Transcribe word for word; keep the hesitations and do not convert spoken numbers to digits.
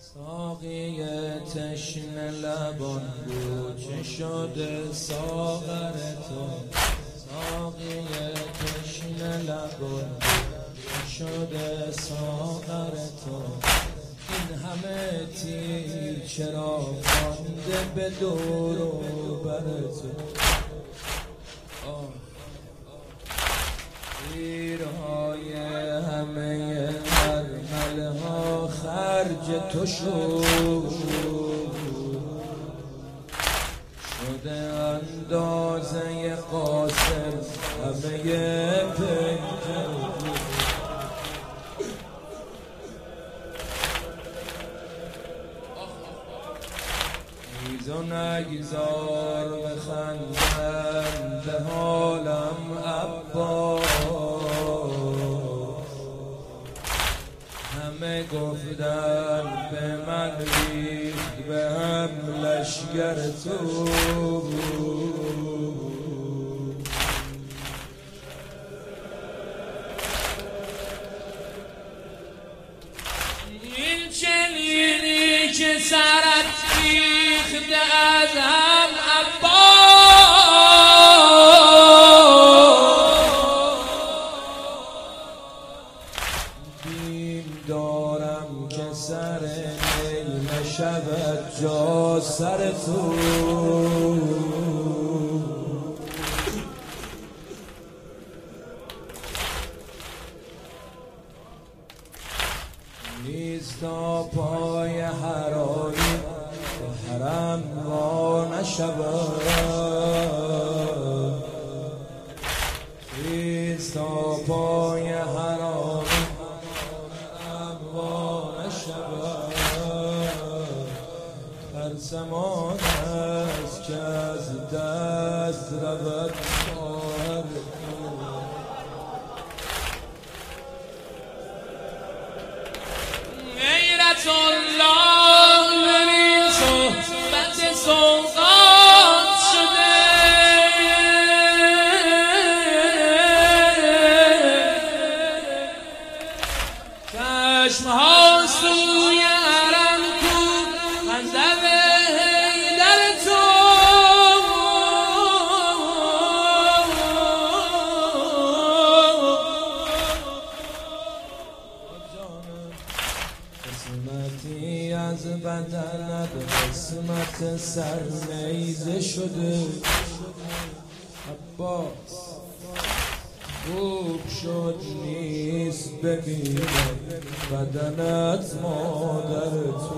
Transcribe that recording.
ساقی تشنه لبان بود چه شده ساغر تو. ساقی تشنه لبان چه شده ساغر تو. این همه تیر چرا مانده به دور و بر تو. تیرهای همه مرمله ها خرج تو شد، شده اندازه قاسم همه پنجه. نیز و نگذار بخندم به حالم عباس. همه گفتن به من ریخت به هم لشگر تو. این چنینی که سرت ریخته از هم عباس. بیم دارم که سر نیل نشود جا سر تو. نیز تا پای حرامی حرم وا نشود. نیز تا پای حرامی حرم وا نشود. هر زمان است که از دست رود خواهر غیرت الله ببین صحبت سوزان شده. چشمها سوی حرم کو منظر حیدر تو. قسمتی از بدنت قسمت سر نیزه شده. عباس خوب شد نیست ببینم بدنت مادر تو.